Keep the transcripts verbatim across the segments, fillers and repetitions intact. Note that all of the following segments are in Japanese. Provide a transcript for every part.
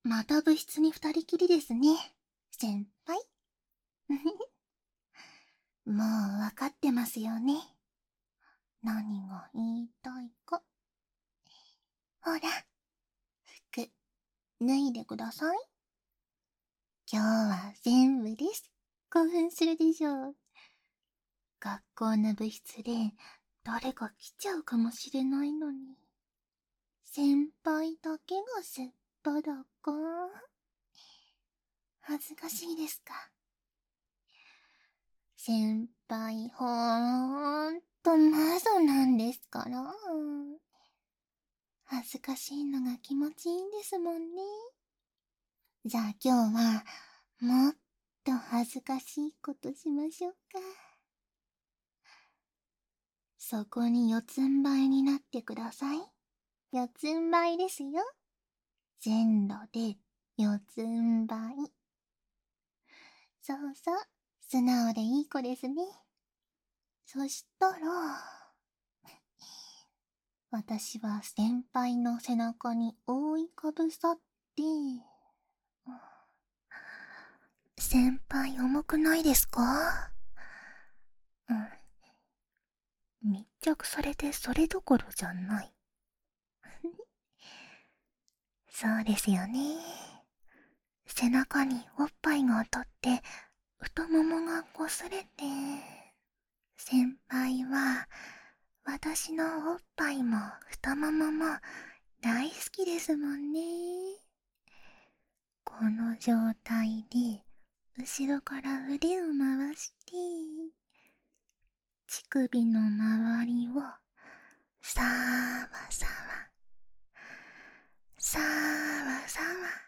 また部室に二人きりですね、先輩。もうわかってますよね。何が言いたいか。ほら、服、脱いでください。今日は全部です。興奮するでしょう。学校の部室で誰か来ちゃうかもしれないのに。先輩だけがすっぱだか。恥ずかしいですか。先輩ほーんとマゾなんですから。恥ずかしいのが気持ちいいんですもんね。じゃあ今日はもっと恥ずかしいことしましょうか。そこに四つん這いになってください。四つん這いですよ。全裸で四つん這い。そうそう、素直でいい子ですね。そしたら、私は先輩の背中に覆いかぶさって、先輩重くないですか？うん。密着されてそれどころじゃない。そうですよね。背中におっぱいが当たって太ももが擦れて、先輩は私のおっぱいも太ももも大好きですもんね。この状態で後ろから腕を回して、乳首の周りをさわさわさわさわ。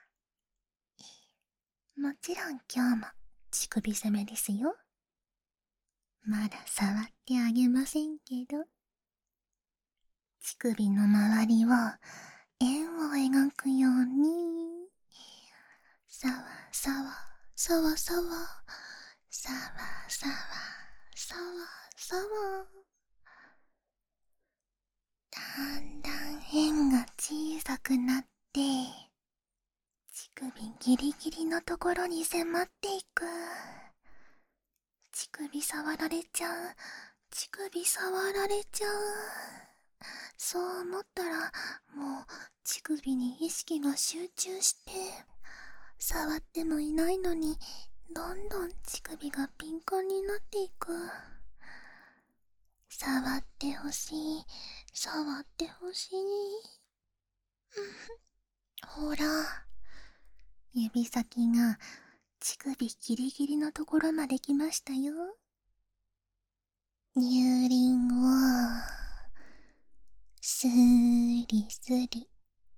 もちろん今日も乳首攻めですよ。まだ触ってあげませんけど。乳首の周りを円を描くように、さわさわさわさわさわさわさわさわ。だんだん円が小さくなって、乳首ギリギリのところに迫っていく。乳首触られちゃう。乳首触られちゃう。そう思ったらもう乳首に意識が集中して、触ってもいないのにどんどん乳首が敏感になっていく。触ってほしい、触ってほしい。ほら、指先が乳首ギリギリのところまで来ましたよ。乳輪をスーリスリ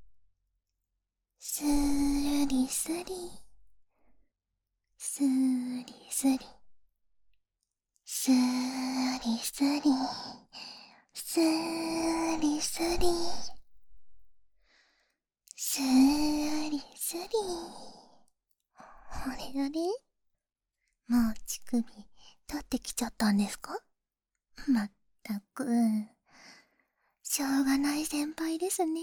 スーリスリスーリスリスーリスリスーリスリスーリスリ。あれあれ、もう乳首取ってきちゃったんですか？まったくしょうがない先輩ですね。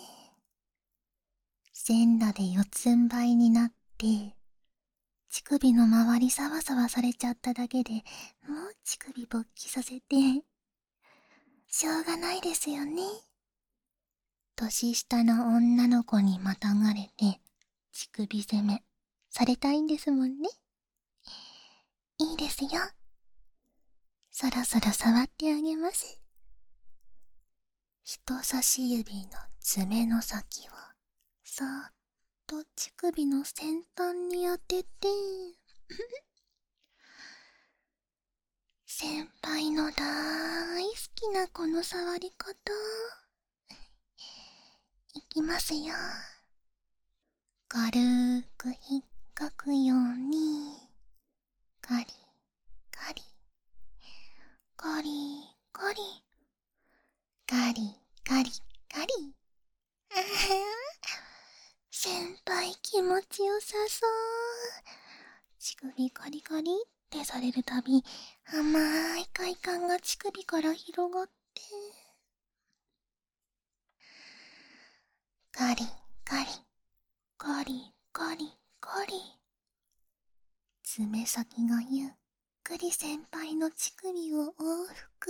全裸で四つん這いになって乳首の周りサワサワされちゃっただけでもう乳首勃起させて、しょうがないですよね。年下の女の子にまたがれて乳首攻めされたいんですもんね。いいですよ。そろそろ触ってあげます。人差し指の爪の先をそーっと乳首の先端に当てて先輩の大好きなこの触り方いきますよ。軽く引っかくようにガリガリガリガリガリガリガリ。あは先輩気持ちよさそう。乳首ガリガリってされるたび甘い快感が乳首から広がって、ガリガリガリ先がゆっくり先輩の乳首を往復。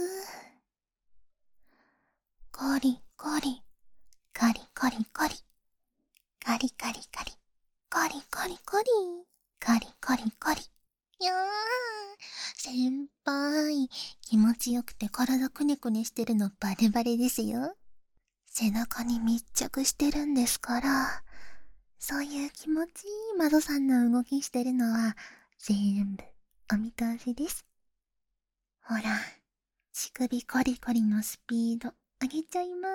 コリコリ、カリカリカリ、カリカリカリ、カリカリカリ、カリカリカリ。いやー、先輩、気持ちよくて体くねくねしてるのバレバレですよ。背中に密着してるんですから、そういう気持ちいい窓さんの動きしてるのは全部お見通しです。ほら、乳首コリコリのスピード上げちゃいます。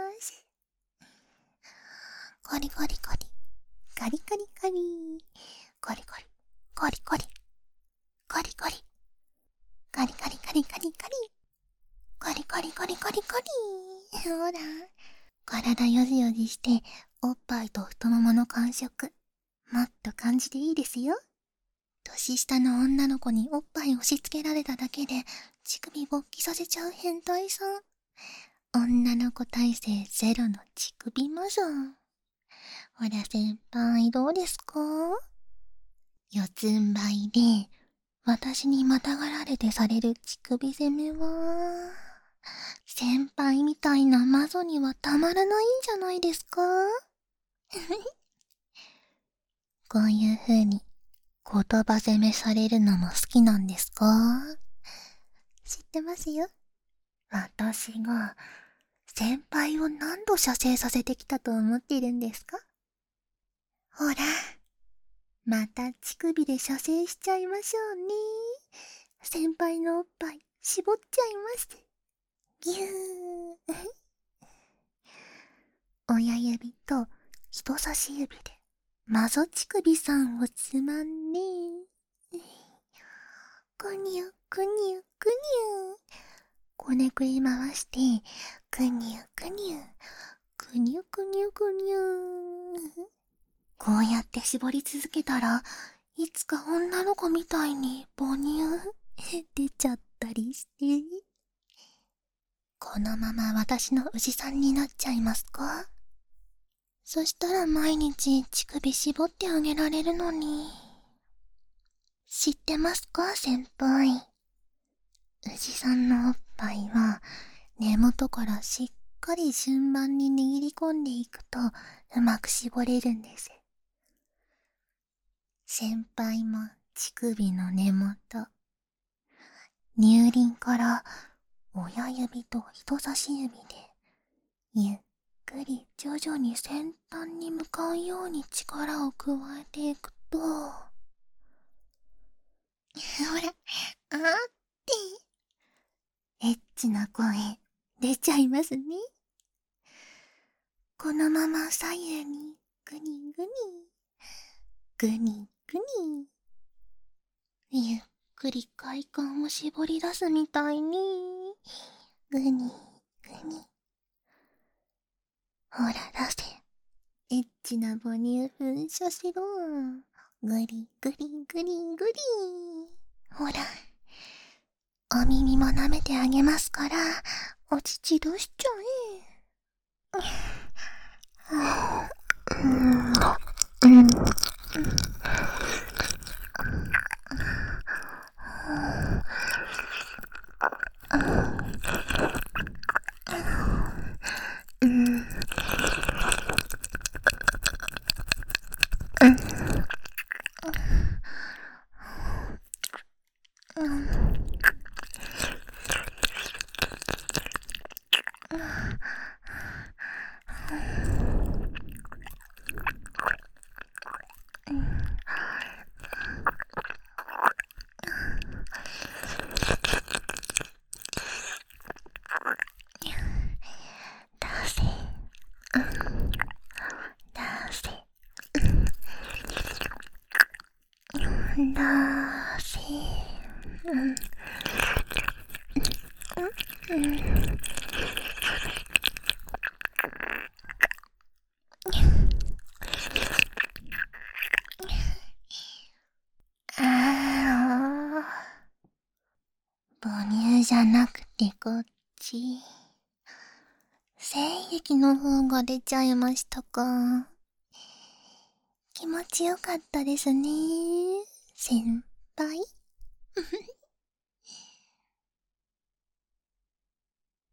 コリコリコリ、カリカリカリ、コリコリ、コリコリ、コリコリ、カリカリカリカリカリ、コリコリコリコリコリ。ほら、体よじよじしておっぱいと太ももの感触もっと感じていいですよ。年下の女の子におっぱい押し付けられただけで乳首勃起させちゃう変態さん。女の子体制ゼロの乳首魔女。ほら先輩どうですか？四つん這いで私にまたがられてされる乳首攻めは先輩みたいな魔女にはたまらないんじゃないですか？こういう風に言葉攻めされるのも好きなんですか？知ってますよ。私が先輩を何度射精させてきたと思っているんですか？ほら、また乳首で射精しちゃいましょうね。先輩のおっぱい絞っちゃいます。ぎゅー。親指と人差し指でマゾ乳首さんをつまんね。くにゅくにゅくにゅ。こねくり回してくにゅくにゅくにゅくにゅくにゅ。こうやって絞り続けたらいつか女の子みたいに母乳出ちゃったりして、このまま私の牛さんになっちゃいますか？そしたら毎日乳首絞ってあげられるのに。知ってますか先輩？牛さんのおっぱいは根元からしっかり順番に握り込んでいくとうまく絞れるんです。先輩も乳首の根元、乳輪から親指と人差し指でゆっくり徐々に先端に向かうように力を加えていくと、ほら、あーってエッチな声出ちゃいますね。このまま左右にグニグニグニグニ、ゆっくり快感を絞り出すみたいにグニグニ。ほら出せ、エッチな母乳噴射しろ。グリグリグリグリ。ほら、お耳も舐めてあげますからお乳出しちゃえ。うん、うん、うん、うん。出せ、うん、出せ、うん、出せ、うん、うん、うん。ああ、母乳じゃなくてこっち。精液の方が出ちゃいましたか。気持ちよかったですね、先輩。